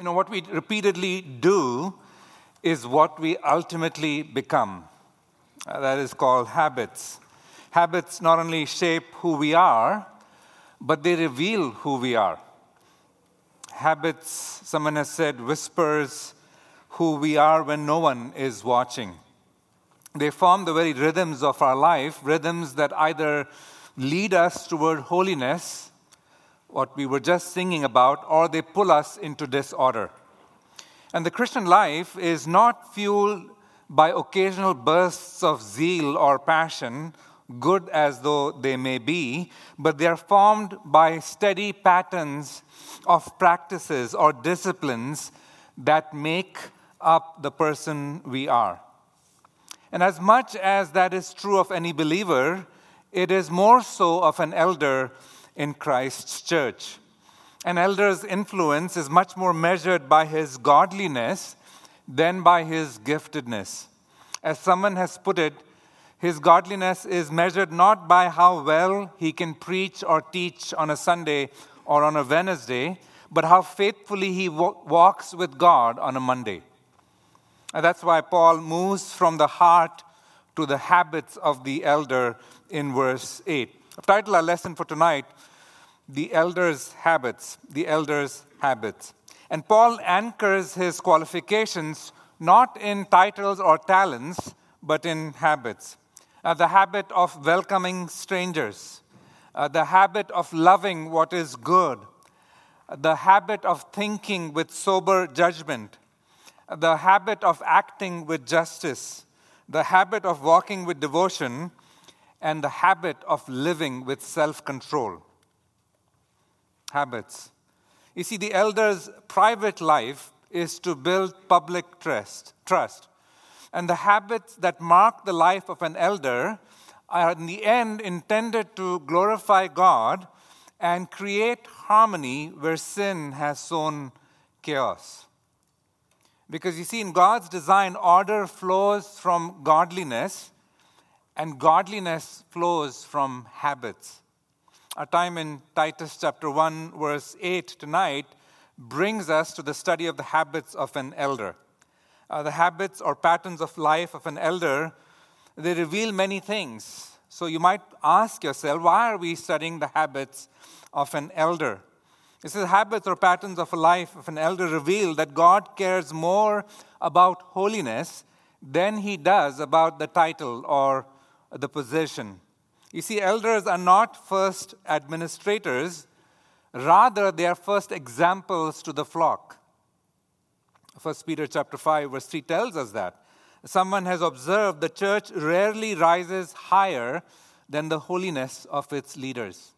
What we repeatedly do is what we ultimately become. That is called habits. Habits not only shape who we are, but they reveal who we are. Habits, someone has said, whispers who we are when no one is watching. They form the very rhythms of our life, rhythms that either lead us toward holiness, what we were just singing about, or they pull us into disorder. And the Christian life is not fueled by occasional bursts of zeal or passion, good as though they may be, but they are formed by steady patterns of practices or disciplines that make up the person we are. And as much as that is true of any believer, it is more so of an elder in Christ's church. An elder's influence is much more measured by his godliness than by his giftedness. As someone has put it, his godliness is measured not by how well he can preach or teach on a Sunday or on a Wednesday, but how faithfully he walks with God on a Monday. And that's why Paul moves from the heart to the habits of the elder in verse 8. I've titled our lesson for tonight, The Elder's Habits. The Elder's Habits. And Paul anchors his qualifications not in titles or talents, but in habits. The habit of welcoming strangers, the habit of loving what is good, the habit of thinking with sober judgment, the habit of acting with justice, the habit of walking with devotion, and the habit of living with self-control. Habits. You see, the elder's private life is to build public trust. And the habits that mark the life of an elder are in the end intended to glorify God and create harmony where sin has sown chaos. Because you see, in God's design, order flows from godliness, and godliness flows from habits. Our time in Titus chapter 1, verse 8 tonight brings us to the study of the habits of an elder. The habits or patterns of life of an elder, they reveal many things. So you might ask yourself, why are we studying the habits of an elder? This is habits or patterns of a life of an elder reveal that God cares more about holiness than he does about the title or the position. You see, elders are not first administrators, rather they are first examples to the flock. 1 Peter chapter 5 verse 3 tells us that. Someone has observed the church rarely rises higher than the holiness of its leaders.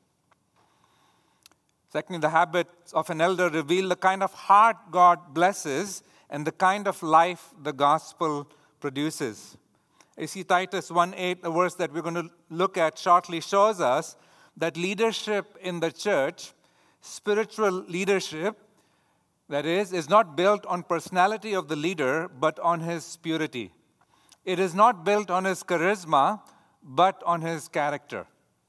Secondly, the habits of an elder reveal the kind of heart God blesses and the kind of life the gospel produces. You see, Titus 1:8, the verse that we're going to look at shortly, shows us that leadership in the church, spiritual leadership, that is not built on personality of the leader, but on his purity. It is not built on his charisma, but on his character.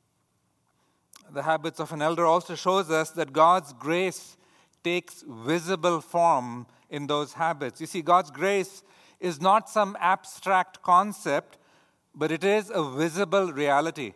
The habits of an elder also shows us that God's grace takes visible form in those habits. You see, God's grace is not some abstract concept, but it is a visible reality.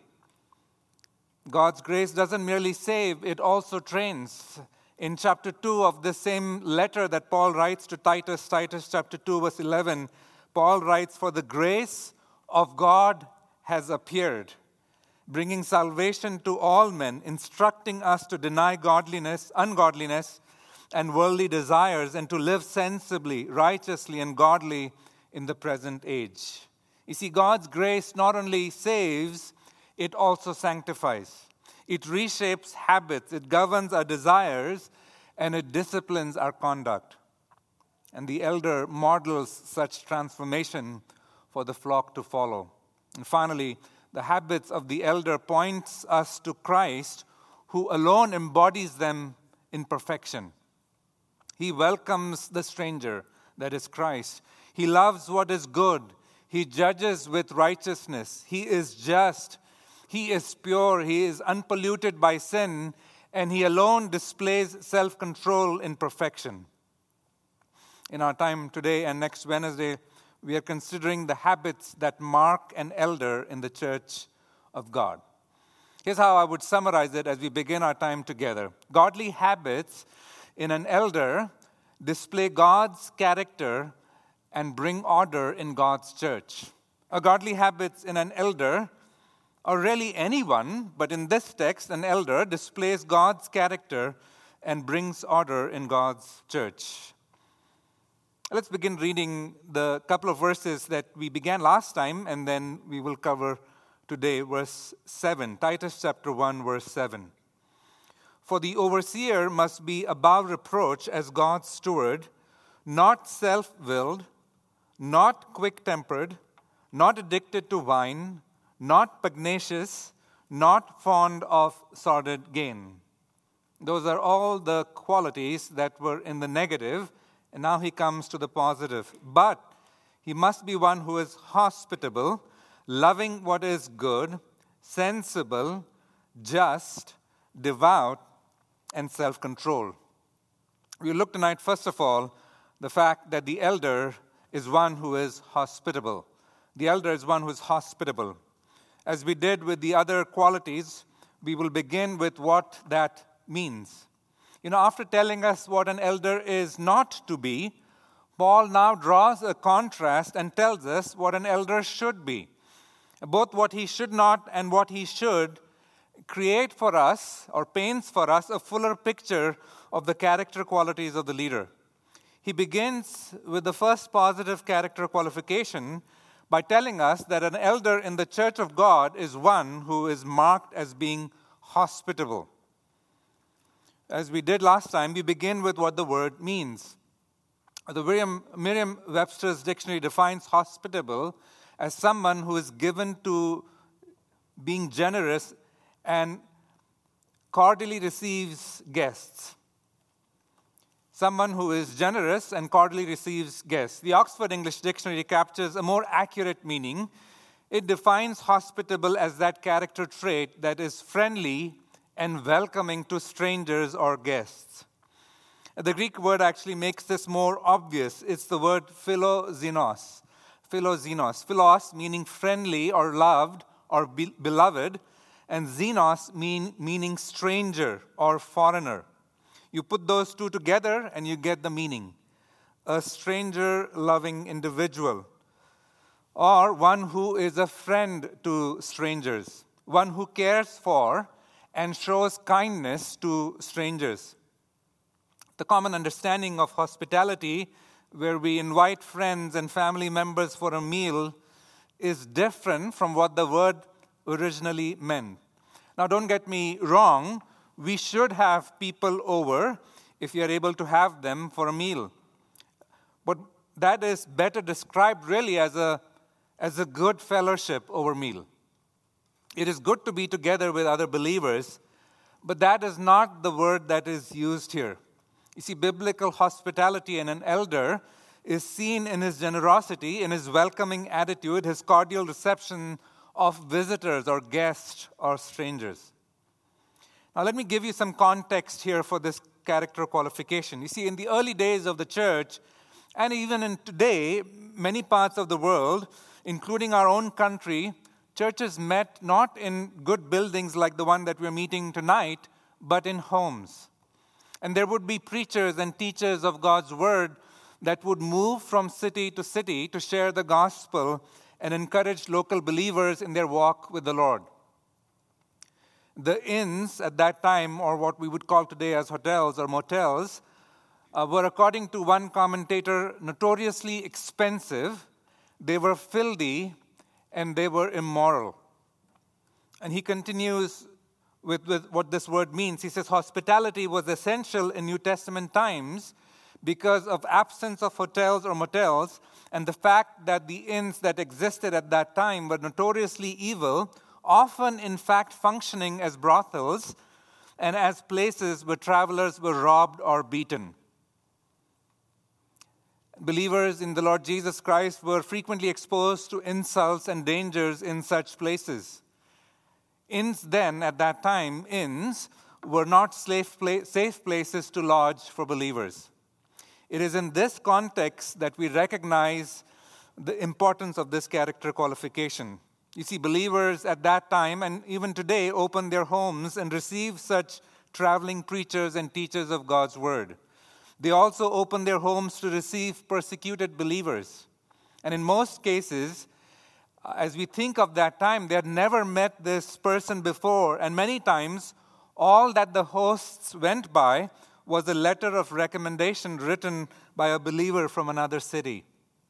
God's grace doesn't merely save, it also trains. In chapter 2 of the same letter that Paul writes to Titus chapter 2, verse 11, Paul writes, "For the grace of God has appeared, bringing salvation to all men, instructing us to deny ungodliness, and worldly desires, and to live sensibly, righteously, and godly in the present age." You see, God's grace not only saves, it also sanctifies. It reshapes habits, it governs our desires, and it disciplines our conduct. And the elder models such transformation for the flock to follow. And finally, the habits of the elder points us to Christ, who alone embodies them in perfection. He welcomes the stranger, that is Christ. He loves what is good. He judges with righteousness. He is just. He is pure. He is unpolluted by sin. And he alone displays self-control in perfection. In our time today and next Wednesday, we are considering the habits that mark an elder in the church of God. Here's how I would summarize it as we begin our time together. Godly habits in an elder display God's character and bring order in God's church. Godly habits in an elder, or really anyone, but in this text, an elder displays God's character and brings order in God's church. Let's begin reading the couple of verses that we began last time, and then we will cover today verse 7. Titus chapter 1, verse 7. For the overseer must be above reproach as God's steward, not self-willed, not quick-tempered, not addicted to wine, not pugnacious, not fond of sordid gain. Those are all the qualities that were in the negative, and now he comes to the positive. But he must be one who is hospitable, loving what is good, sensible, just, devout, and self-control. We look tonight, first of all, the fact that the elder is one who is hospitable. The elder is one who is hospitable. As we did with the other qualities, we will begin with what that means. After telling us what an elder is not to be, Paul now draws a contrast and tells us what an elder should be. Both what he should not and what he should create for us or paints for us a fuller picture of the character qualities of the leader. He begins with the first positive character qualification by telling us that an elder in the church of God is one who is marked as being hospitable. As we did last time, we begin with what the word means. The Merriam-Webster's dictionary defines hospitable as someone who is given to being generous and cordially receives guests. Someone who is generous and cordially receives guests. The Oxford English Dictionary captures a more accurate meaning. It defines hospitable as that character trait that is friendly and welcoming to strangers or guests. The Greek word actually makes this more obvious. It's the word philoxenos. Philoxenos. Philos meaning friendly or loved or beloved, and xenos meaning stranger or foreigner. You put those two together and you get the meaning. A stranger-loving individual, or one who is a friend to strangers, one who cares for and shows kindness to strangers. The common understanding of hospitality, where we invite friends and family members for a meal, is different from what the word originally meant. Now, don't get me wrong, we should have people over if we are able to have them for a meal. But that is better described really as a good fellowship over meal. It is good to be together with other believers, but that is not the word that is used here. You see, biblical hospitality in an elder is seen in his generosity, in his welcoming attitude, his cordial reception of visitors or guests or strangers. Now, let me give you some context here for this character qualification. You see, in the early days of the church, and even in today, many parts of the world, including our own country, churches met not in good buildings like the one that we're meeting tonight, but in homes. And there would be preachers and teachers of God's word that would move from city to city to share the gospel and encourage local believers in their walk with the Lord. The inns at that time, or what we would call today as hotels or motels, were, according to one commentator, notoriously expensive. They were filthy and they were immoral. And he continues with what this word means. He says hospitality was essential in New Testament times because of absence of hotels or motels and the fact that the inns that existed at that time were notoriously evil, often in fact functioning as brothels and as places where travelers were robbed or beaten. Believers in the Lord Jesus Christ were frequently exposed to insults and dangers in such places. Inns then, at that time, inns were not safe places to lodge for believers. It is in this context that we recognize the importance of this character qualification. You see, believers at that time and even today open their homes and receive such traveling preachers and teachers of God's word. They also open their homes to receive persecuted believers. And in most cases, as we think of that time, they had never met this person before, and many times all that the hosts went by was a letter of recommendation written by a believer from another city.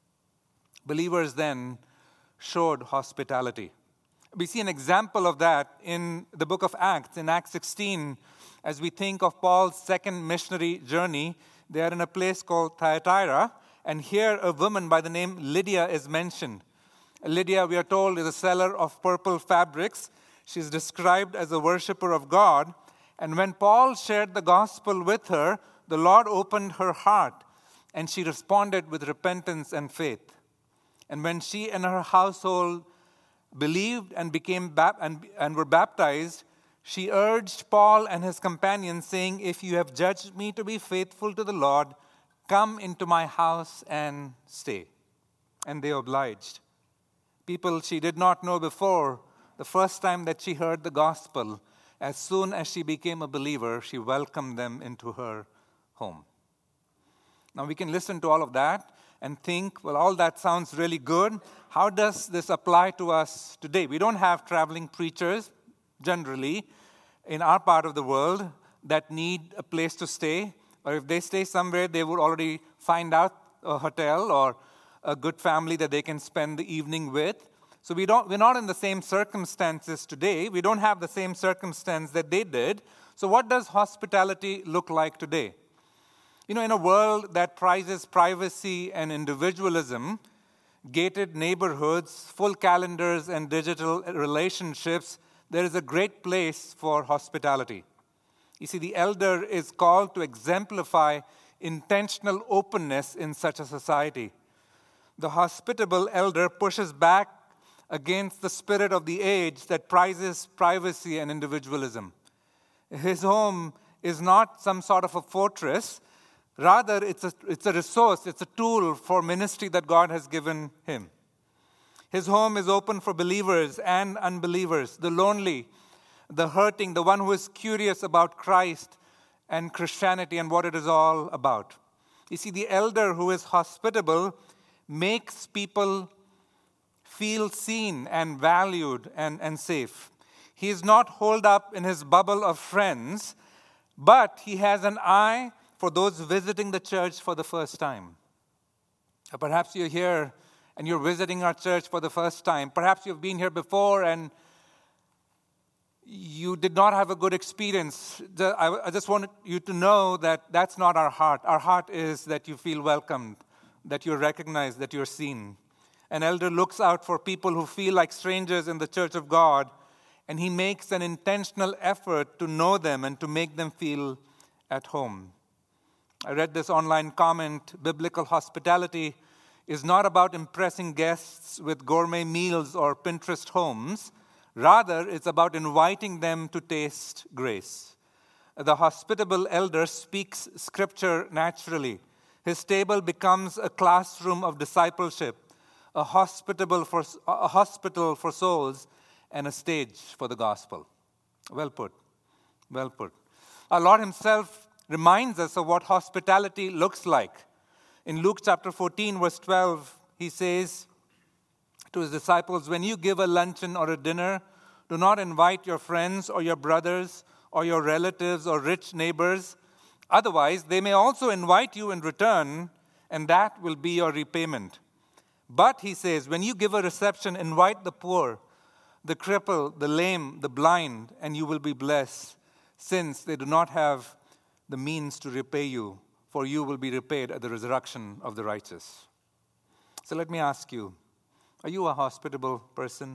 Believers then showed hospitality. We see an example of that in the book of Acts, in Acts 16, as we think of Paul's second missionary journey. They are in a place called Thyatira, and here a woman by the name Lydia is mentioned. Lydia, we are told, is a seller of purple fabrics. She's described as a worshiper of God. And when Paul shared the gospel with her, the Lord opened her heart, and she responded with repentance and faith. And when she and her household believed and became and were baptized, she urged Paul and his companions, saying, "If you have judged me to be faithful to the Lord, come into my house and stay." And they obliged. People she did not know before, the first time that she heard the gospel, as soon as she became a believer, she welcomed them into her home. Now we can listen to all of that and think, well, all that sounds really good. How does this apply to us today? We don't have traveling preachers, generally, in our part of the world that need a place to stay. Or if they stay somewhere, they would already find out a hotel or a good family that they can spend the evening with. So we're not in the same circumstances today. We don't have the same circumstance that they did. So what does hospitality look like today? You know, in a world that prizes privacy and individualism, gated neighborhoods, full calendars, and digital relationships, there is a great place for hospitality. You see, the elder is called to exemplify intentional openness in such a society. The hospitable elder pushes back against the spirit of the age that prizes privacy and individualism. His home is not some sort of a fortress. Rather, it's a resource, it's a tool for ministry that God has given him. His home is open for believers and unbelievers, the lonely, the hurting, the one who is curious about Christ and Christianity and what it is all about. You see, the elder who is hospitable makes people feel seen and valued and safe. He is not holed up in his bubble of friends, but he has an eye for those visiting the church for the first time. Or perhaps you're here and you're visiting our church for the first time. Perhaps you've been here before and you did not have a good experience. I just want you to know that that's not our heart. Our heart is that you feel welcomed, that you're recognized, that you're seen. An elder looks out for people who feel like strangers in the church of God, and he makes an intentional effort to know them and to make them feel at home. I read this online comment: biblical hospitality is not about impressing guests with gourmet meals or Pinterest homes. Rather, it's about inviting them to taste grace. The hospitable elder speaks Scripture naturally. His table becomes a classroom of discipleship, a hospital for souls, and a stage for the gospel. Well put. Well put. Our Lord himself reminds us of what hospitality looks like. In Luke chapter 14, verse 12, he says to his disciples, "When you give a luncheon or a dinner, do not invite your friends or your brothers or your relatives or rich neighbors. Otherwise, they may also invite you in return, and that will be your repayment. But," he says, "when you give a reception, invite the poor, the crippled, the lame, the blind, and you will be blessed, since they do not have the means to repay you, for you will be repaid at the resurrection of the righteous." So let me ask you, are you a hospitable person?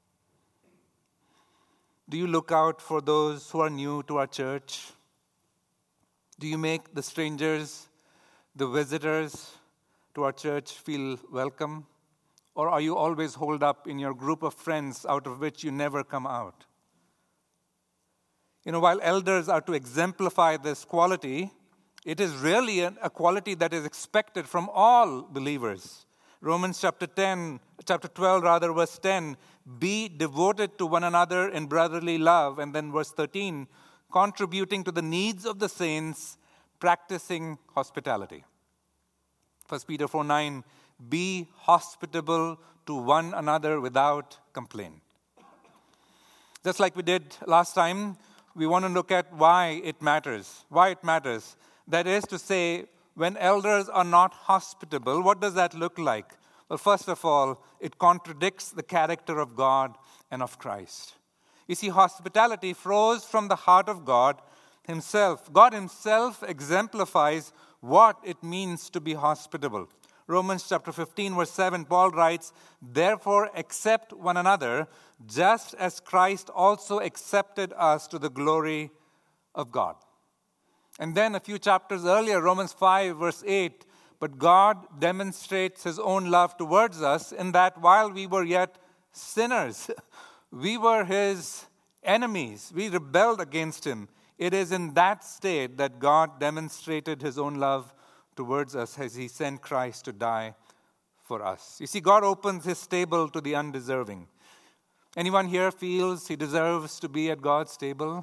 Do you look out for those who are new to our church? Do you make the strangers, the visitors to our church feel welcome? Or are you always holed up in your group of friends out of which you never come out? You know, while elders are to exemplify this quality, It is really a quality that is expected from all believers. Romans chapter 12, verse 10, be devoted to one another in brotherly love. And then verse 13, contributing to the needs of the saints, practicing hospitality. 1 Peter 4:9, be hospitable to one another without complaint. Just like we did last time, we want to look at why it matters. Why it matters. That is to say, when elders are not hospitable, what does that look like? Well, first of all, it contradicts the character of God and of Christ. You see, hospitality flows from the heart of God Himself. God Himself exemplifies what it means to be hospitable. Romans chapter 15, verse 7, Paul writes, therefore accept one another, just as Christ also accepted us to the glory of God. And then a few chapters earlier, Romans 5, verse 8, but God demonstrates His own love towards us in that while we were yet sinners, we were His enemies. We rebelled against Him. It is in that state that God demonstrated His own love towards us as He sent Christ to die for us. You see, God opens His table to the undeserving. Anyone here feels he deserves to be at God's table?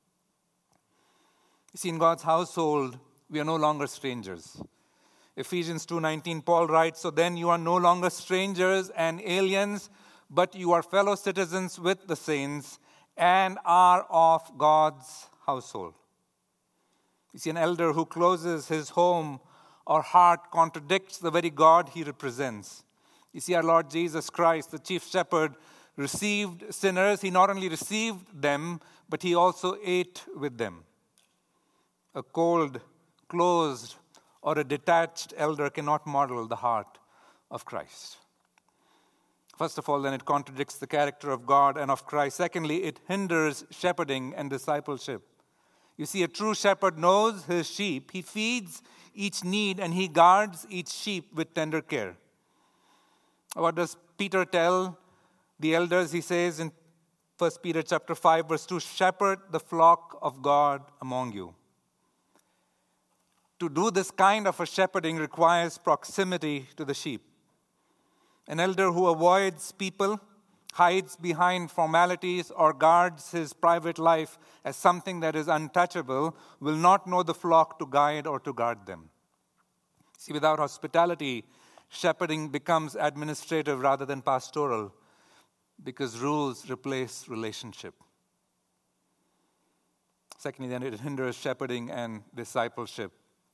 You see, in God's household, we are no longer strangers. Ephesians 2:19, Paul writes, so then you are no longer strangers and aliens, but you are fellow citizens with the saints and are of God's household. You see, an elder who closes his home or heart contradicts the very God he represents. You see, our Lord Jesus Christ, the chief shepherd, received sinners. He not only received them, but He also ate with them. A cold, closed, or a detached elder cannot model the heart of Christ. First of all, then, it contradicts the character of God and of Christ. Secondly, it hinders shepherding and discipleship. You see, a true shepherd knows his sheep. He feeds each need and he guards each sheep with tender care. What does Peter tell the elders? He says in 1 Peter chapter 5, verse 2, shepherd the flock of God among you. To do this kind of a shepherding requires proximity to the sheep. An elder who avoids people, hides behind formalities, or guards his private life as something that is untouchable will not know the flock to guide or to guard them. See, without hospitality, shepherding becomes administrative rather than pastoral because rules replace relationship. Secondly, then, it hinders shepherding and discipleship.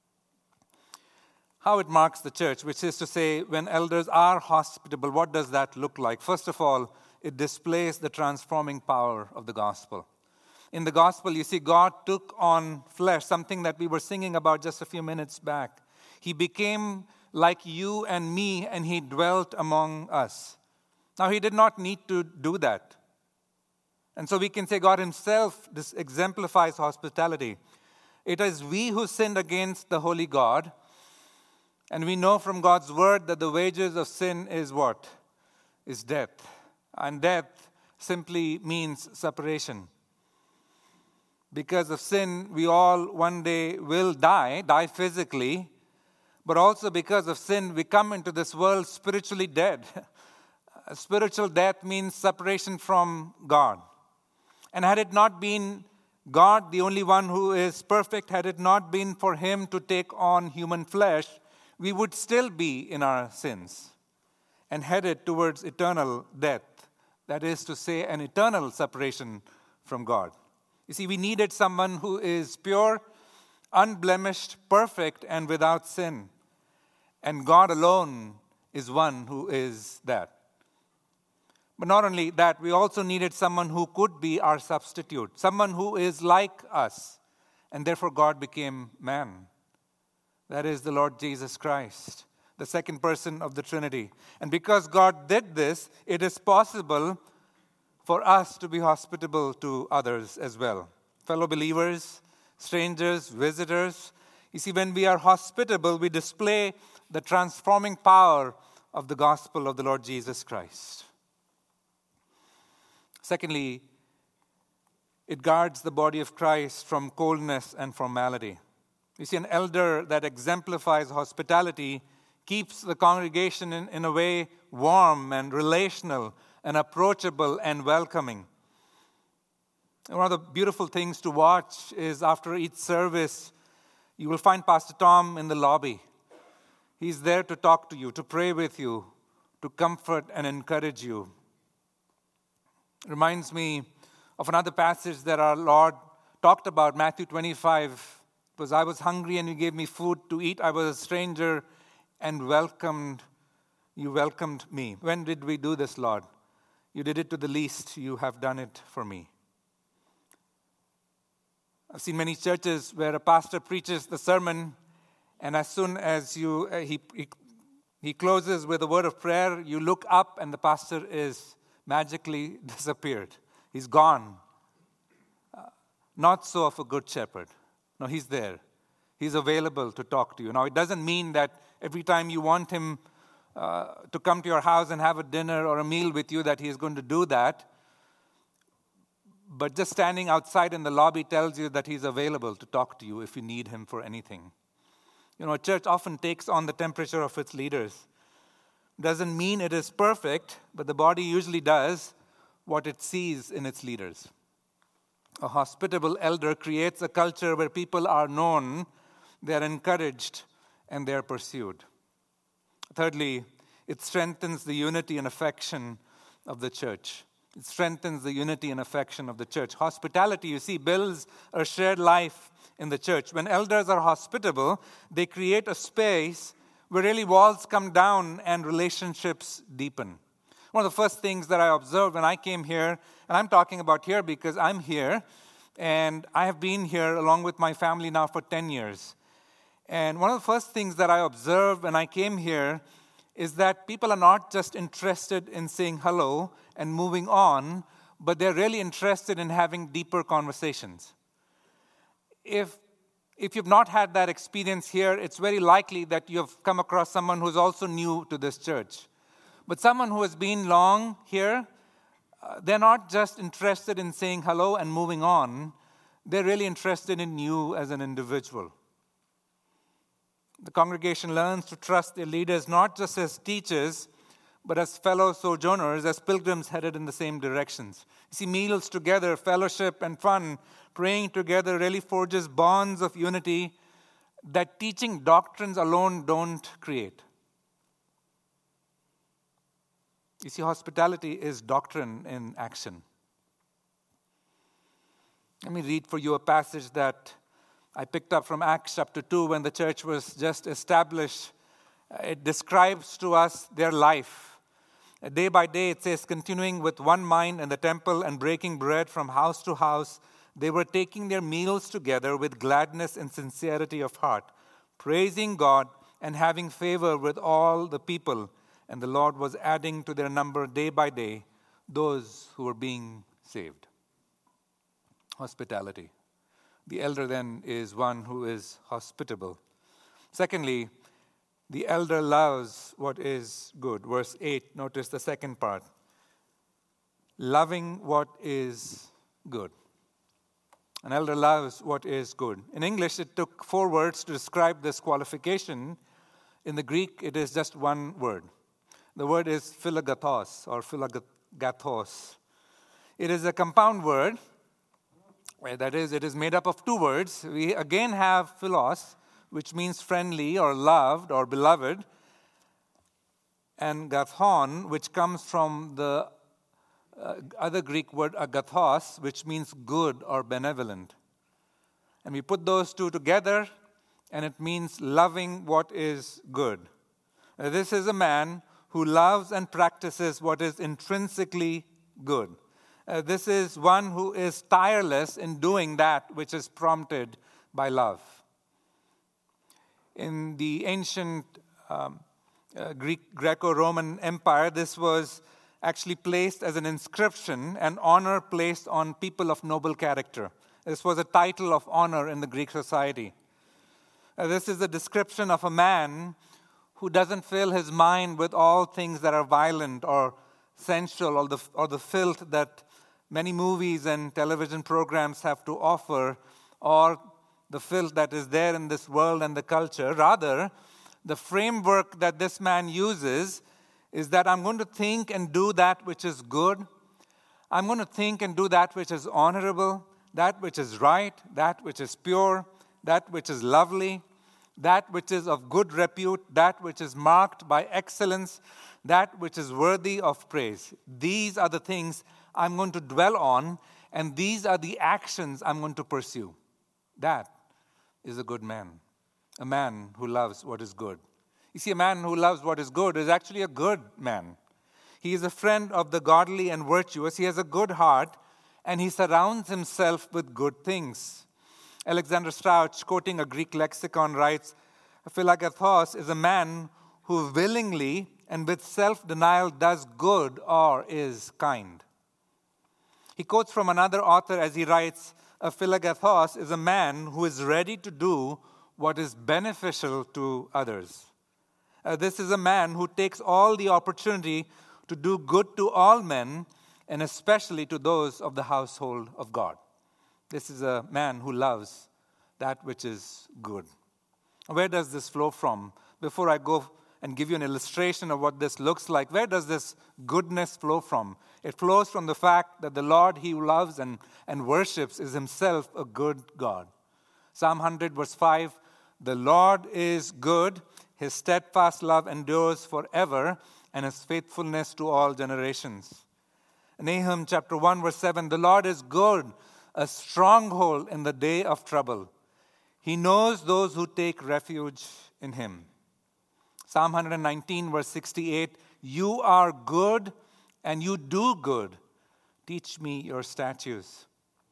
How it marks the church, which is to say, when elders are hospitable, what does that look like? First of all, it displays the transforming power of the gospel. In the gospel, you see, God took on flesh, something that we were singing about just a few minutes back. He became like you and me, and He dwelt among us. Now, He did not need to do that. And so we can say God Himself exemplifies hospitality. It is we who sinned against the holy God. And we know from God's word that the wages of sin is what? Is death. And death simply means separation. Because of sin, we all one day will die physically. But also because of sin, we come into this world spiritually dead. Spiritual death means separation from God. And had it not been God, the only one who is perfect, had it not been for Him to take on human flesh, we would still be in our sins and headed towards eternal death. That is to say, an eternal separation from God. You see, we needed someone who is pure, unblemished, perfect, and without sin. And God alone is one who is that. But not only that, we also needed someone who could be our substitute, someone who is like us. And therefore God became man. That is the Lord Jesus Christ, the second person of the Trinity. And because God did this, it is possible for us to be hospitable to others as well. Fellow believers, strangers, visitors. You see, when we are hospitable, we display the transforming power of the gospel of the Lord Jesus Christ. Secondly, it guards the body of Christ from coldness and formality. You see, an elder that exemplifies hospitality keeps the congregation in a way warm and relational and approachable and welcoming. And one of the beautiful things to watch is after each service, you will find Pastor Tom in the lobby. He's there to talk to you, to pray with you, to comfort and encourage you. It reminds me of another passage that our Lord talked about, Matthew 25. It was, I was hungry and you gave me food to eat. I was a stranger and you welcomed me. When did we do this, Lord? You did it to the least. You have done it for me. I've seen many churches where a pastor preaches the sermon, and as soon as he closes with a word of prayer, you look up and the pastor is magically disappeared. He's gone. Not so of a good shepherd. No, he's there. He's available to talk to you. Now, it doesn't mean that every time you want him to come to your house and have a dinner or a meal with you that he is going to do that. But just standing outside in the lobby tells you that he's available to talk to you if you need him for anything. You know, a church often takes on the temperature of its leaders. Doesn't mean it is perfect, but the body usually does what it sees in its leaders. A hospitable elder creates a culture where people are known, they are encouraged, and they are pursued. Thirdly, it strengthens the unity and affection of the church. It strengthens the unity and affection of the church. Hospitality, you see, builds a shared life in the church. When elders are hospitable, they create a space where really walls come down and relationships deepen. One of the first things that I observed when I came here, and I'm talking about here because I'm here, and I have been here along with my family now for 10 years. And one of the first things that I observed when I came here is that people are not just interested in saying hello and moving on, but they're really interested in having deeper conversations. If you've not had that experience here, it's very likely that you have come across someone who's also new to this church. But someone who has been long here, they're not just interested in saying hello and moving on. They're really interested in you as an individual. The congregation learns to trust their leaders not just as teachers, but as fellow sojourners, as pilgrims headed in the same directions. You see, meals together, fellowship and fun, praying together really forges bonds of unity that teaching doctrines alone don't create. You see, hospitality is doctrine in action. Let me read for you a passage that I picked up from Acts chapter 2 when the church was just established. It describes to us their life. Day by day, it says, continuing with one mind in the temple and breaking bread from house to house, they were taking their meals together with gladness and sincerity of heart, praising God and having favor with all the people. And the Lord was adding to their number day by day those who were being saved. Hospitality. The elder then is one who is hospitable. Secondly, the elder loves what is good. Verse 8, notice the second part. Loving what is good. An elder loves what is good. In English, it took 4 words to describe this qualification. In the Greek, it is just one word. The word is philagathos or philagathos. It is a compound word. That is, it is made up of 2 words. We again have philos, which means friendly or loved or beloved, and gathon, which comes from the other Greek word agathos, which means good or benevolent. And we put those 2 together, and it means loving what is good. This is a man who loves and practices what is intrinsically good. This is one who is tireless in doing that which is prompted by love. In the ancient Greco-Roman Empire, this was actually placed as an inscription, an honor placed on people of noble character. This was a title of honor in the Greek society. This is a description of a man who doesn't fill his mind with all things that are violent or sensual or the filth that many movies and television programs have to offer, or the filth that is there in this world and the culture. Rather, the framework that this man uses is that I'm going to think and do that which is good. I'm going to think and do that which is honorable, that which is right, that which is pure, that which is lovely, that which is of good repute, that which is marked by excellence, that which is worthy of praise. These are the things I'm going to dwell on, and these are the actions I'm going to pursue. That is a good man, a man who loves what is good. You see, a man who loves what is good is actually a good man. He is a friend of the godly and virtuous. He has a good heart, and he surrounds himself with good things. Alexander Strauch, quoting a Greek lexicon, writes, "Philagathos is a man who willingly and with self-denial does good or is kind." He quotes from another author as he writes, "A philagathos is a man who is ready to do what is beneficial to others." This is a man who takes all the opportunity to do good to all men, and especially to those of the household of God. This is a man who loves that which is good. Where does this flow from? Before I go and give you an illustration of what this looks like, where does this goodness flow from? It flows from the fact that the Lord he loves and worships is himself a good God. Psalm 100 verse 5, "The Lord is good, his steadfast love endures forever, and his faithfulness to all generations." Nahum chapter 1 verse 7, "The Lord is good, a stronghold in the day of trouble. He knows those who take refuge in him." Psalm 119 verse 68, "You are good and you do good. Teach me your statutes."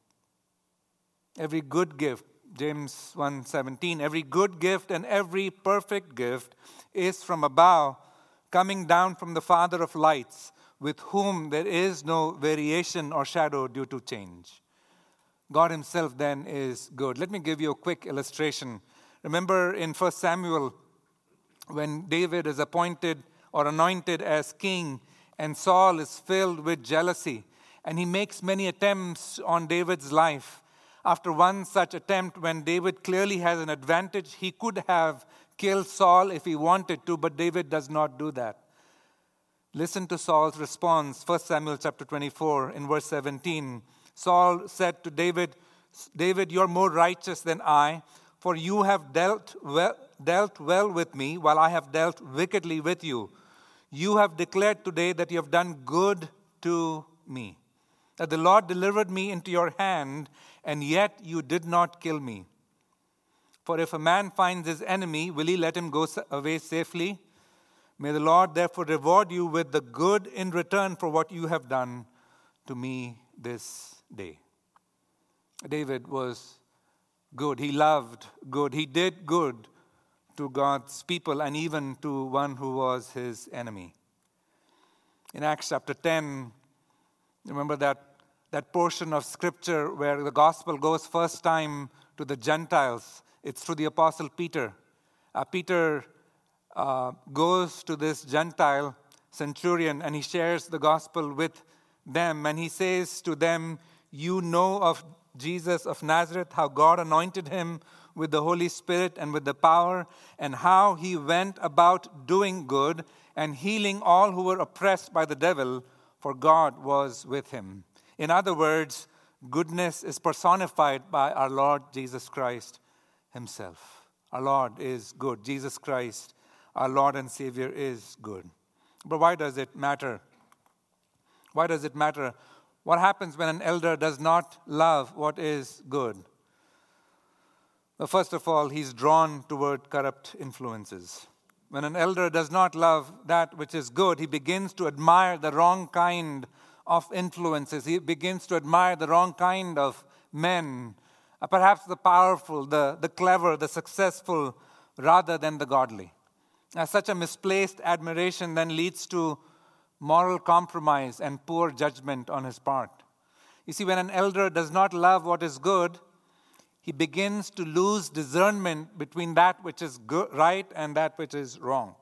Every good gift, James 1:17, every good gift and every perfect gift is from above, coming down from the Father of lights, with whom there is no variation or shadow due to change. God himself then is good. Let me give you a quick illustration. Remember in 1 Samuel, when David is appointed or anointed as king, and Saul is filled with jealousy, and he makes many attempts on David's life. After one such attempt, when David clearly has an advantage, he could have killed Saul if he wanted to, but David does not do that. Listen to Saul's response, 1 Samuel chapter 24, in verse 17. Saul said to David, "David, you're more righteous than I, for you have dealt well with me, while I have dealt wickedly with you. You have declared today that you have done good to me, that the Lord delivered me into your hand, and yet you did not kill me. For if a man finds his enemy, will he let him go away safely? May the Lord therefore reward you with the good in return for what you have done to me this day." David was good. He loved good. He did good to God's people and even to one who was his enemy. In Acts chapter 10, remember that portion of Scripture where the gospel goes first time to the Gentiles. It's through the Apostle Peter. Peter goes to this Gentile centurion and he shares the gospel with them. And he says to them, "You know of Jesus of Nazareth, how God anointed him with the Holy Spirit and with the power, and how he went about doing good and healing all who were oppressed by the devil, for God was with him." In other words, goodness is personified by our Lord Jesus Christ himself. Our Lord is good. Jesus Christ, our Lord and Savior, is good. But why does it matter? Why does it matter? What happens when an elder does not love what is good? Well, first of all, he's drawn toward corrupt influences. When an elder does not love that which is good, he begins to admire the wrong kind of influences. He begins to admire the wrong kind of men, perhaps the powerful, the clever, the successful, rather than the godly. Such a misplaced admiration then leads to moral compromise and poor judgment on his part. You see, when an elder does not love what is good, he begins to lose discernment between that which is good, right and that which is wrong.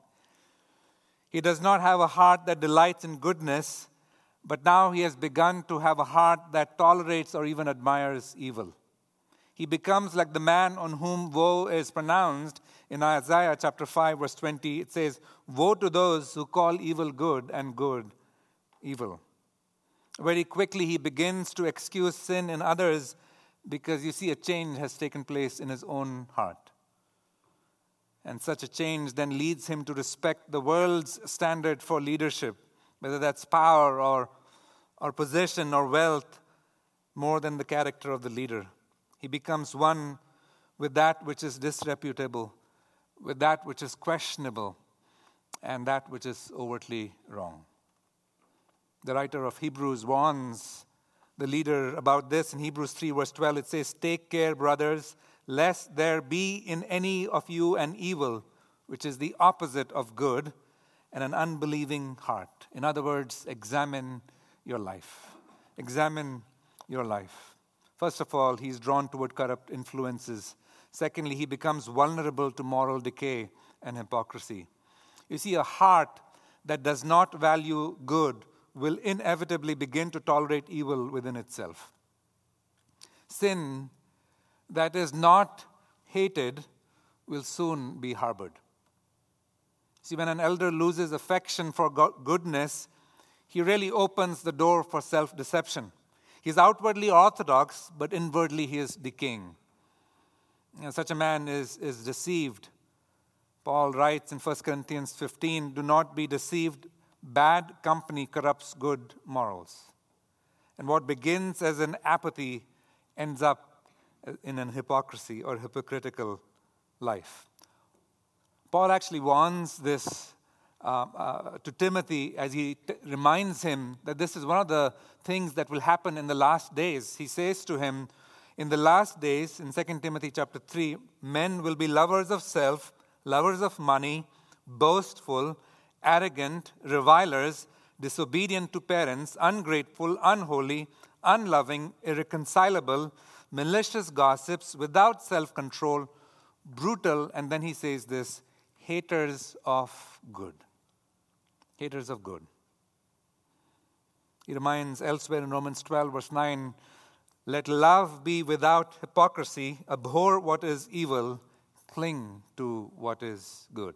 He does not have a heart that delights in goodness, but now he has begun to have a heart that tolerates or even admires evil. He becomes like the man on whom woe is pronounced. In Isaiah chapter 5, verse 20, it says, "Woe to those who call evil good and good evil." Very quickly, he begins to excuse sin in others because you see a change has taken place in his own heart. And such a change then leads him to respect the world's standard for leadership, whether that's power or position or wealth, more than the character of the leader. He becomes one with that which is disreputable, with that which is questionable, and that which is overtly wrong. The writer of Hebrews warns the leader about this. In Hebrews 3, verse 12, it says, "Take care, brothers, lest there be in any of you an evil, which is the opposite of good, and an unbelieving heart." In other words, examine your life. Examine your life. First of all, he's drawn toward corrupt influences. Secondly, he becomes vulnerable to moral decay and hypocrisy. You see, a heart that does not value good will inevitably begin to tolerate evil within itself. Sin that is not hated will soon be harbored. See, when an elder loses affection for goodness, he really opens the door for self-deception. He's outwardly orthodox, but inwardly he is decaying. Such a man is deceived. Paul writes in 1 Corinthians 15, "Do not be deceived. Bad company corrupts good morals." And what begins as an apathy ends up in an hypocrisy or hypocritical life. Paul actually warns this to Timothy as he reminds him that this is one of the things that will happen in the last days. He says to him, in the last days, in 2 Timothy chapter 3, "Men will be lovers of self, lovers of money, boastful, arrogant, revilers, disobedient to parents, ungrateful, unholy, unloving, irreconcilable, malicious gossips, without self-control, brutal," and then he says this, "haters of good." Haters of good. He reminds elsewhere in Romans 12, verse 9, "Let love be without hypocrisy, abhor what is evil, cling to what is good."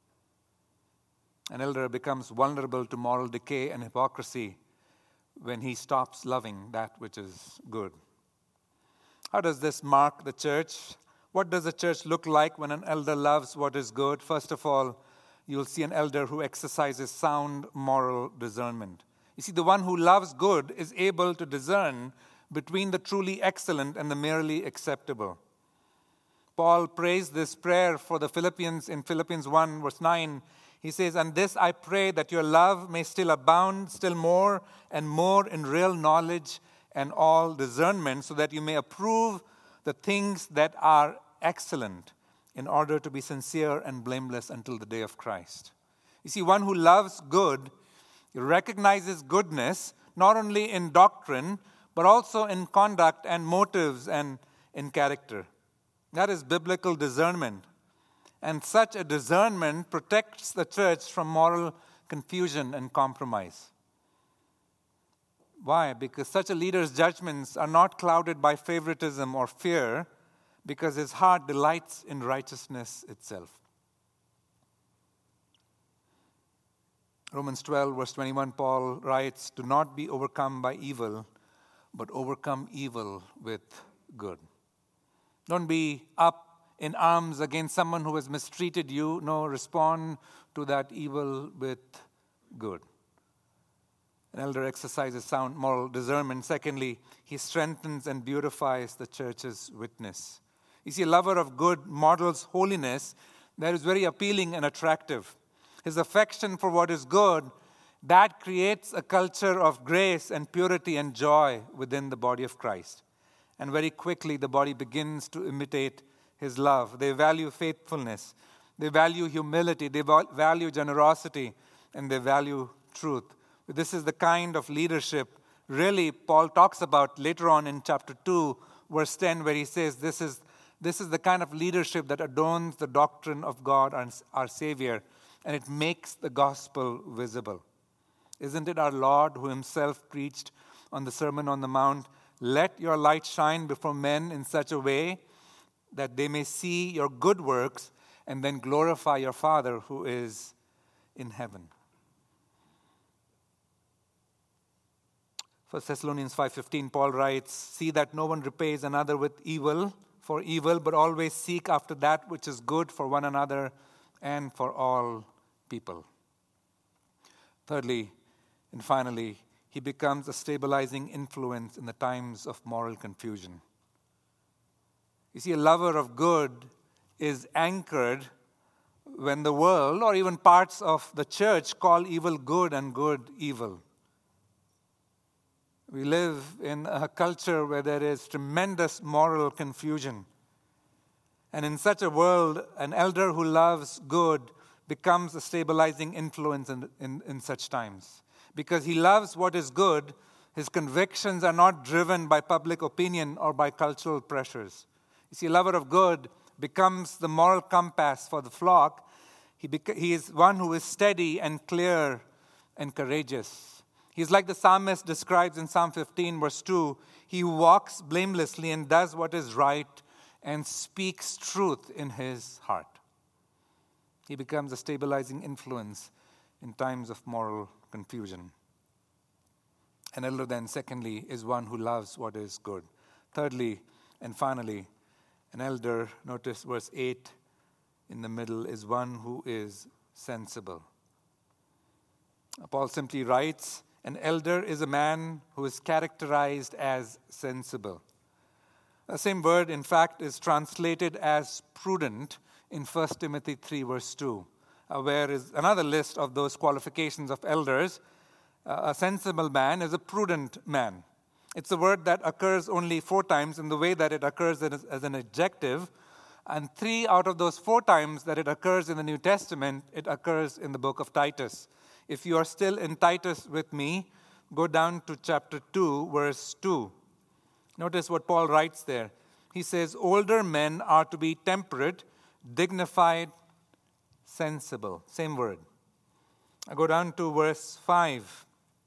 An elder becomes vulnerable to moral decay and hypocrisy when he stops loving that which is good. How does this mark the church? What does a church look like when an elder loves what is good? First of all, you'll see an elder who exercises sound moral discernment. You see, the one who loves good is able to discern between the truly excellent and the merely acceptable. Paul prays this prayer for the Philippians in Philippians 1, verse 9. He says, "And this I pray, that your love may still abound, still more and more in real knowledge and all discernment, so that you may approve the things that are excellent, in order to be sincere and blameless until the day of Christ." You see, one who loves good recognizes goodness not only in doctrine, but also in conduct and motives and in character. That is biblical discernment. And such a discernment protects the church from moral confusion and compromise. Why? Because such a leader's judgments are not clouded by favoritism or fear, because his heart delights in righteousness itself. Romans 12, verse 21, Paul writes, "Do not be overcome by evil, but overcome evil with good." Don't be up in arms against someone who has mistreated you. No, respond to that evil with good. An elder exercises sound moral discernment. Secondly, he strengthens and beautifies the church's witness. You see, a lover of good models holiness that is very appealing and attractive. His affection for what is good, that creates a culture of grace and purity and joy within the body of Christ. And very quickly, the body begins to imitate his love. They value faithfulness. They value humility. They value generosity. And they value truth. This is the kind of leadership, really, Paul talks about later on in chapter 2, verse 10, where he says, this is the kind of leadership that adorns the doctrine of God, our Savior, and it makes the gospel visible. Isn't it our Lord who himself preached on the Sermon on the Mount Let your light shine before men in such a way that they may see your good works and then glorify your Father who is in heaven. 1 Thessalonians 5:15, Paul writes, see that no one repays another with evil for evil, but always seek after that which is good for one another and for all people. Thirdly, and finally, he becomes a stabilizing influence in the times of moral confusion. You see, a lover of good is anchored when the world, or even parts of the church, call evil good and good evil. We live in a culture where there is tremendous moral confusion. And in such a world, an elder who loves good becomes a stabilizing influence in such times. Because he loves what is good, his convictions are not driven by public opinion or by cultural pressures. You see, a lover of good becomes the moral compass for the flock. He is one who is steady and clear and courageous. He's like the psalmist describes in Psalm 15, verse 2. He who walks blamelessly and does what is right and speaks truth in his heart. He becomes a stabilizing influence in times of moral confusion. An elder then, secondly, is one who loves what is good. Thirdly, and finally, an elder, notice verse 8 in the middle, is one who is sensible. Paul simply writes, an elder is a man who is characterized as sensible. The same word, in fact, is translated as prudent in 1 Timothy 3, verse 2. Where is another list of those qualifications of elders. A sensible man is a prudent man. It's a word that occurs only 4 times in the way that it occurs as an adjective. And 3 out of those 4 times that it occurs in the New Testament, it occurs in the book of Titus. If you are still in Titus with me, go down to chapter 2, verse 2. Notice what Paul writes there. He says, older men are to be temperate, dignified, sensible. Same word. I go down to verse 5.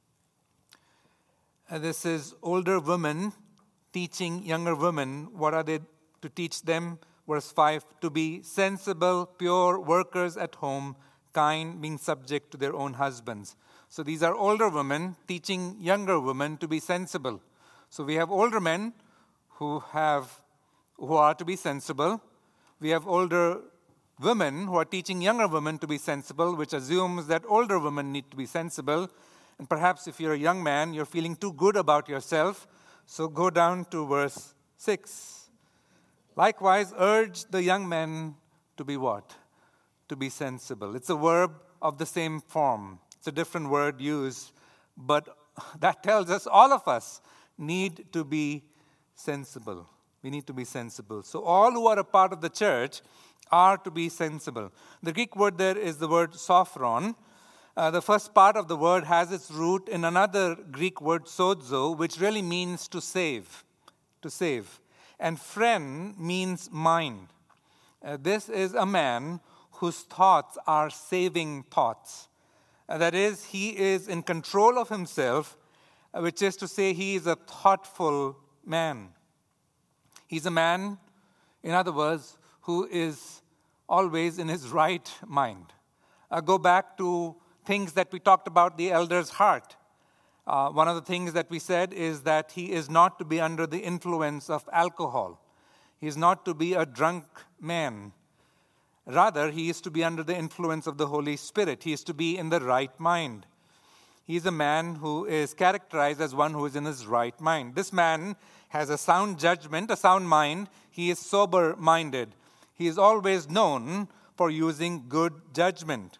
This is older women teaching younger women. What are they to teach them? Verse 5, to be sensible, pure, workers at home, kind, being subject to their own husbands. So these are older women teaching younger women to be sensible. So we have older men who are to be sensible. We have older women who are teaching younger women to be sensible, which assumes that older women need to be sensible. And perhaps if you're a young man, you're feeling too good about yourself. So go down to verse 6. Likewise, urge the young men to be what? To be sensible. It's a verb of the same form. It's a different word used. But that tells us all of us need to be sensible. We need to be sensible. So all who are a part of the church are to be sensible. The Greek word there is the word sophron. The first part of the word has its root in another Greek word, sozo, which really means to save. To save. And phren means mind. This is a man whose thoughts are saving thoughts. That is, he is in control of himself, which is to say he is a thoughtful man. He's a man, in other words, who is always in his right mind. Go back to things that we talked about the elder's heart. One of the things that we said is that he is not to be under the influence of alcohol. He is not to be a drunk man. Rather, he is to be under the influence of the Holy Spirit. He is to be in the right mind. He is a man who is characterized as one who is in his right mind. This man has a sound judgment, a sound mind. He is sober-minded. He is always known for using good judgment.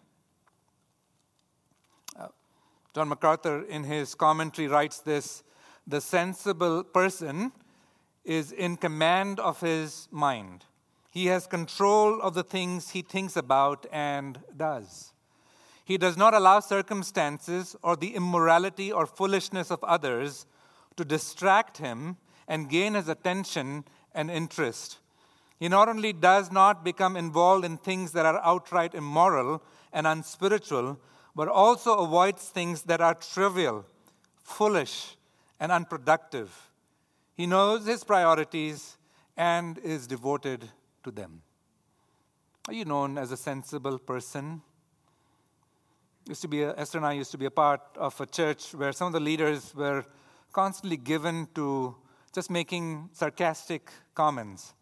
John MacArthur, in his commentary, writes this: the sensible person is in command of his mind. He has control of the things he thinks about and does. He does not allow circumstances or the immorality or foolishness of others to distract him and gain his attention and interest. He not only does not become involved in things that are outright immoral and unspiritual, but also avoids things that are trivial, foolish, and unproductive. He knows his priorities and is devoted to them. Are you known as a sensible person? Esther and I used to be a part of a church where some of the leaders were constantly given to just making sarcastic comments.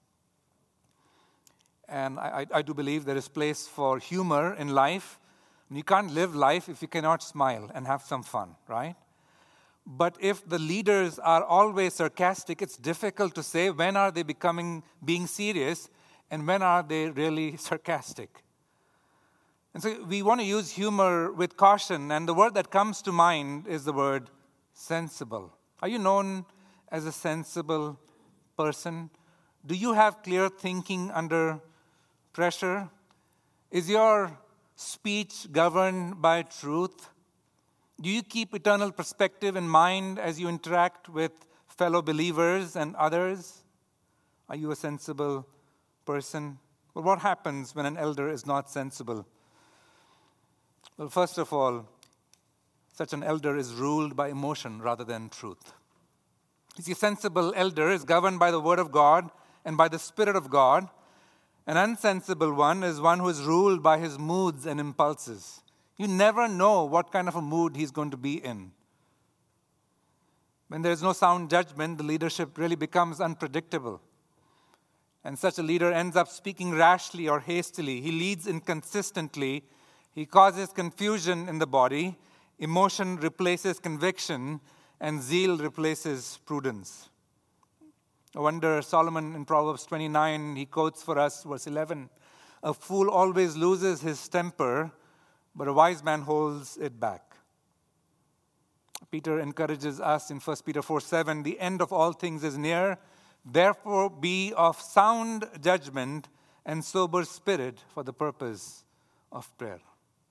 And I do believe there is place for humor in life. You can't live life if you cannot smile and have some fun, right? But if the leaders are always sarcastic, it's difficult to say when are they being serious and when are they really sarcastic. And so we want to use humor with caution, and the word that comes to mind is the word sensible. Are you known as a sensible person? Do you have clear thinking under pressure? Is your speech governed by truth? Do you keep eternal perspective in mind as you interact with fellow believers and others? Are you a sensible person? Well, what happens when an elder is not sensible? Well, first of all, such an elder is ruled by emotion rather than truth. You see, a sensible elder is governed by the Word of God and by the Spirit of God. An unsensible one is one who is ruled by his moods and impulses. You never know what kind of a mood he's going to be in. When there is no sound judgment, the leadership really becomes unpredictable. And such a leader ends up speaking rashly or hastily. He leads inconsistently. He causes confusion in the body. Emotion replaces conviction, and zeal replaces prudence. No wonder Solomon in Proverbs 29, he quotes for us verse 11, "A fool always loses his temper, but a wise man holds it back." Peter encourages us in 1 Peter 4:7, "The end of all things is near. Therefore be of sound judgment and sober spirit for the purpose of prayer."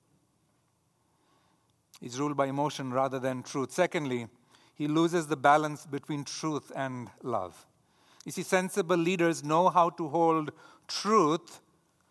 He's ruled by emotion rather than truth. Secondly, he loses the balance between truth and love. You see, sensible leaders know how to hold truth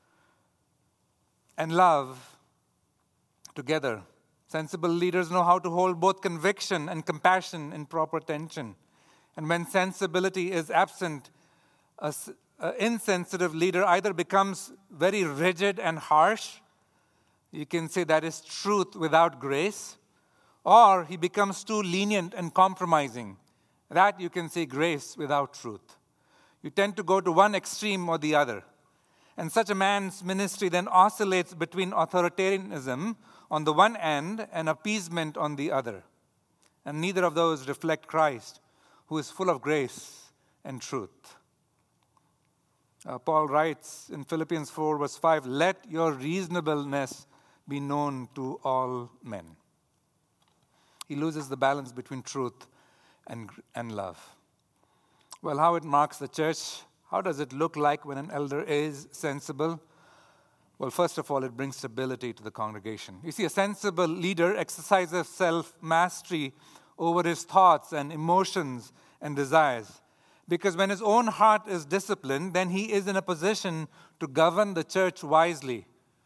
and love together. Sensible leaders know how to hold both conviction and compassion in proper tension. And when sensibility is absent, an insensitive leader either becomes very rigid and harsh, you can say that is truth without grace, or he becomes too lenient and compromising. That you can say grace without truth. You tend to go to one extreme or the other. And such a man's ministry then oscillates between authoritarianism on the one end and appeasement on the other. And neither of those reflect Christ, who is full of grace and truth. Paul writes in Philippians 4, verse 5, "Let your reasonableness be known to all men." He loses the balance between truth and love. Well, how it marks the church? How does it look like when an elder is sensible? Well, first of all, it brings stability to the congregation. You see, a sensible leader exercises self-mastery over his thoughts and emotions and desires. Because when his own heart is disciplined, then he is in a position to govern the church wisely,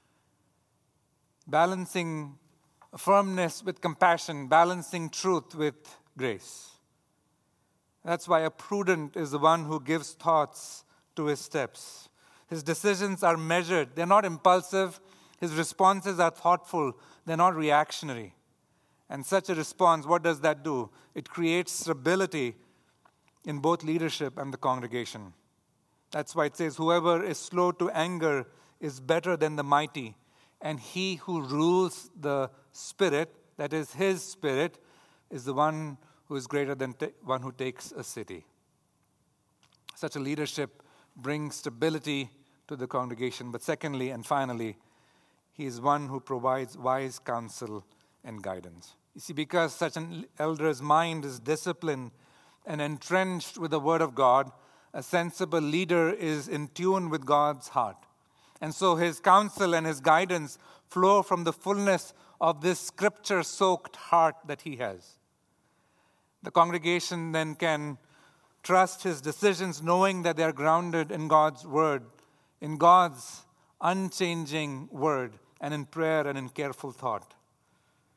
balancing firmness with compassion, balancing truth with grace. That's why a prudent is the one who gives thoughts to his steps. His decisions are measured. They're not impulsive. His responses are thoughtful. They're not reactionary. And such a response, what does that do? It creates stability in both leadership and the congregation. That's why it says, "Whoever is slow to anger is better than the mighty. And he who rules the spirit," that is his spirit, "is the one who is greater than one who takes a city." Such a leadership brings stability to the congregation. But secondly and finally, he is one who provides wise counsel and guidance. You see, because such an elder's mind is disciplined and entrenched with the Word of God, a sensible leader is in tune with God's heart. And so his counsel and his guidance flow from the fullness of this scripture-soaked heart that he has. The congregation then can trust his decisions knowing that they are grounded in God's Word, in God's unchanging Word, and in prayer and in careful thought.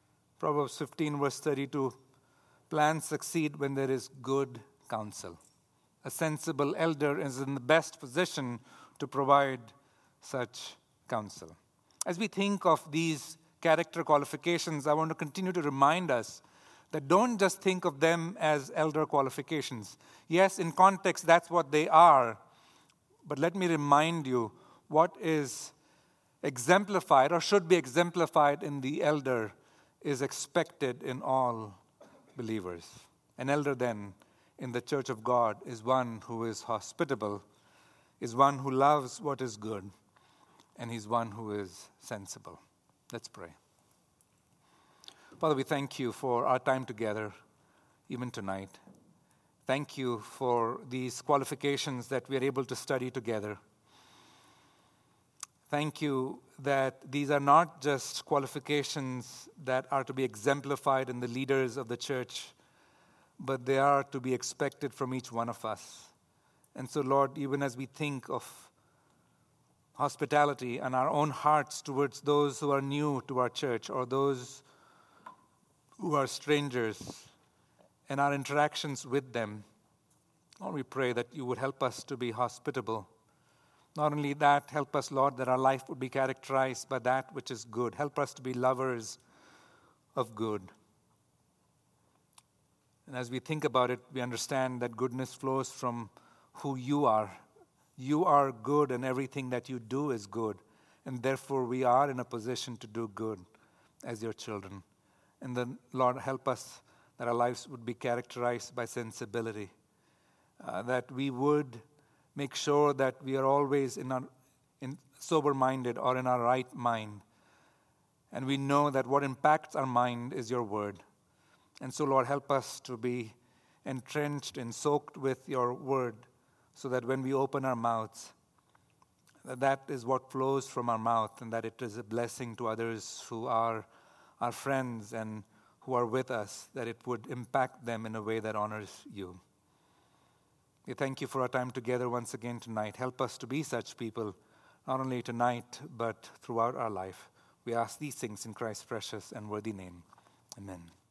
Proverbs 15, verse 32, "Plans succeed when there is good counsel." a sensible elder is in the best position to provide such counsel. As we think of these character qualifications, I want to continue to remind us that don't just think of them as elder qualifications. Yes, in context, that's what they are. But let me remind you what is exemplified or should be exemplified in the elder is expected in all believers. An elder, then, in the church of God is one who is hospitable, is one who loves what is good, and he's one who is sensible. Let's pray. Father, we thank you for our time together, even tonight. Thank you for these qualifications that we are able to study together. Thank you that these are not just qualifications that are to be exemplified in the leaders of the church, but they are to be expected from each one of us. And so, Lord, even as we think of hospitality and our own hearts towards those who are new to our church or those who are strangers and our interactions with them, Lord, we pray that you would help us to be hospitable. Not only that, help us, Lord, that our life would be characterized by that which is good. Help us to be lovers of good. And as we think about it, we understand that goodness flows from who you are. You are good, and everything that you do is good. And therefore, we are in a position to do good as your children. And then, Lord, help us that our lives would be characterized by sensibility, that we would make sure that we are always in sober-minded or in our right mind. And we know that what impacts our mind is your word. And so, Lord, help us to be entrenched and soaked with your word so that when we open our mouths, that is what flows from our mouth and that it is a blessing to others who are our friends and who are with us, that it would impact them in a way that honors you. We thank you for our time together once again tonight. Help us to be such people, not only tonight, but throughout our life. We ask these things in Christ's precious and worthy name. Amen.